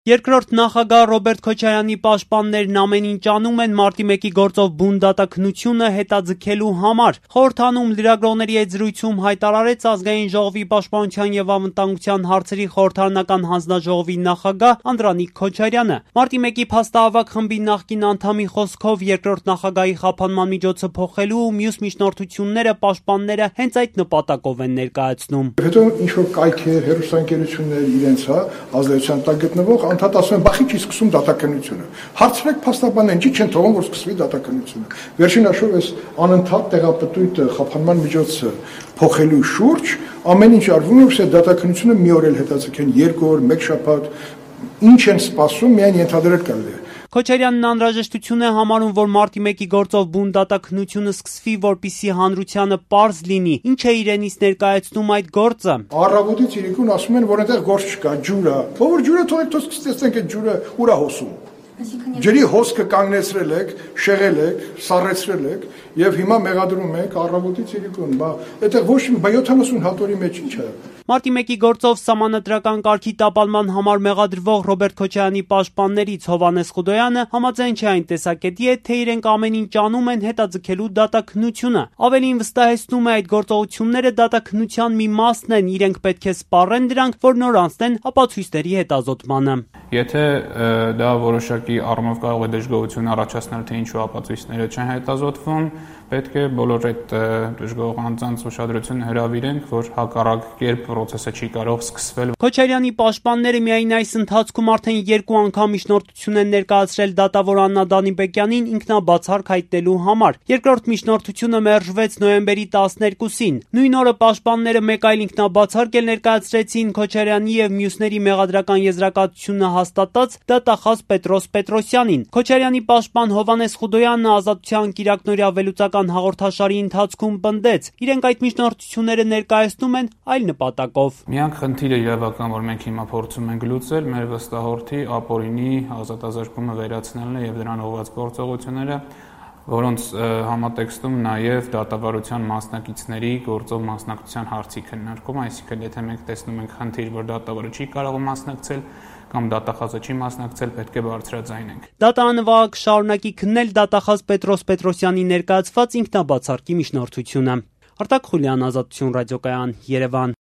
Երկրորդ նախագահ Ռոբերտ Քոչարյանի պաշտպաններն ամեն ինչ անում են մարտի 1-ի գործով բուն դատաքննությունը հետաձգելու համար։ Խորհրդանում լրագրողների հետ զրույցում հայտարարեց Ազգային ժողովի պաշտպանության եւ անվտանգության հարցերի խորհրդարանական հանձնաժողովի նախագահ Անդրանիկ Քոչարյանը։ Մարտի 1-ի փաստահավաք խմբի նախկին անդամի խոսքով երկրորդ նախագահի խափանման միջոցը փոխելու ու մյուս միջնորդությունները պաշտպանները հենց այդ նպատակով են ներկայացնում։ Հետո ինչ որ կայքեր, հեռուստաընկերություններ իրենց ազդեցության տակ գտնվող անդադ ասում են, բախի չի սկսում դատաքննությունը։ Հարցրեք փաստաբաններին, չի չեն թողում, որ սկսվի դատաքննությունը։ Վերջին հաշվով այս անընդհատ տեղապտույտ խափանման միջոցը փոխելու շուրջ ամեն ինչ արվում է, որ դատաքննությունը մի օր էլ հետաձգեն, 2 օր, 1 շաբաթ, ինչ են սպասում, միայն ենթադրել կարելի է։ Քոչարյանն անհրաժեշտություն է համարում, որ մարտի 1-ի գործով բուն դատաքննությունը սկսվի, որպեսզի հանրությանը պարզ լինի, ինչ է իրենից ներկայացնում այդ գործը։ Առավոտից իրիկուն ասում են, որ այնտեղ գործ չկա, ջուր է։ Ո՞ր ջուրը թողեք, թող տեսնենք այդ ջուրը ուր է հոսում։ Ջրի հոսքը կանգնեցրել եք, շեղել եք, սառեցրել եք եւ հիմա մեղադրում եք առավոտից իրիկուն։ Այդտեղ ոչ մի 70 հատորի մեջ ինչ է։ Մարտի 1-ի գործով սահմանադրական կարգի տապալման համար մեղադրվող Ռոբերտ Քոչարյանի պաշտպաններից Հովհաննես Խուդոյանը համաձայն չէ այն տեսակետի հետ, թե իրենք ամեն ինչ անում են հետաձգելու դատաքննությունը։ Ավելին վստահեցնում է, այդ գործողությունները դատաքննության մի մասն են, իրենք պետք է սպառեն դրանք, որ նոր անցնեն ապացույցների հետազոտմանը։ Եթե դա որոշակի առումով կարող է դժգոհություն առաջացնել, թե ինչու ապացույցները չեն հետազոտվում, պետք է բոլոր այդ դժգոհ անձանց ուշադրությունը հրավիրենք, որ հակառակ կերպ պրոցեսը չի կարող սկսվել։ Քոչարյանի պաշտպանները միայն այս ընթացքում արդեն 2 անգամ միջնորդություն են ներկայացրել դատավոր Աննա Դանիբեկյանին ինքնաբացարկ հայտնելու համար։ Երկրորդ միջնորդությունը մերժվեց նոյեմբերի 12-ին։ Նույն օրը պաշտպանները մեկ այլ ինքնաբացարկ էլ ներկայացրեցին Քոչարյանի եւ մյուսների մեղադրական եզրակացությունը հաստատած դատախազ Պետրոս Պետրոսյանին։ Քոչարյանի պաշտպան Հովհաննես Խուդոյանը Ազատության կիրակնօրյա վերլուծական հաղորդաշարի ընթացքում պնդեց, իրենք այդ միջնորդությունները ներկայացնում են այլ նպատակով։ Միակ խնդիրը իրավական, որ մենք հիմա փորձում ենք լուծել, մեր վստահորդի ապօրինի ազատազրկումը վերացնելն է եւ դրան ուղղված գործողությունները, որոնց համատեքստում նաև դատավարության մասնակիցների գործով մասնակցության հարցի քննարկում, այսինքն եթե մենք տեսնում ենք խնդիր, որ դատավորը չի կարող մասնակցել կամ դատախազը չի մասնակցել, պետք է բարձրաձայնենք։ Դատանվագ շարունակի քննել դատախազ Պետրոս Պետրոսյանի ներկայացված ինքնաբացարկի միջնորդությունը։ Արտակ Խուլյան, Ազատություն ռադիոկայան, Երևան։